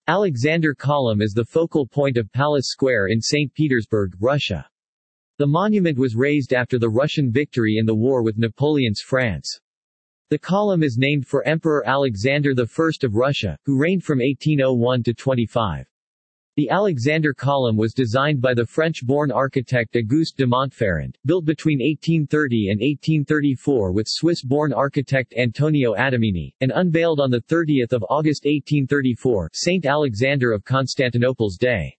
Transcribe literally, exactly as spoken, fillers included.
Alexander Column is the focal point of Palace Square in Saint Petersburg, Russia. The monument was raised after the Russian victory in the war with Napoleon's France. The column is named for Emperor Alexander the First of Russia, who reigned from eighteen oh one to twenty-five. The Alexander Column was designed by the French-born architect Auguste de Montferrand, built between eighteen thirty and eighteen thirty-four with Swiss-born architect Antonio Adamini, and unveiled on the thirtieth of August eighteen thirty-four, Saint Alexander of Constantinople's Day.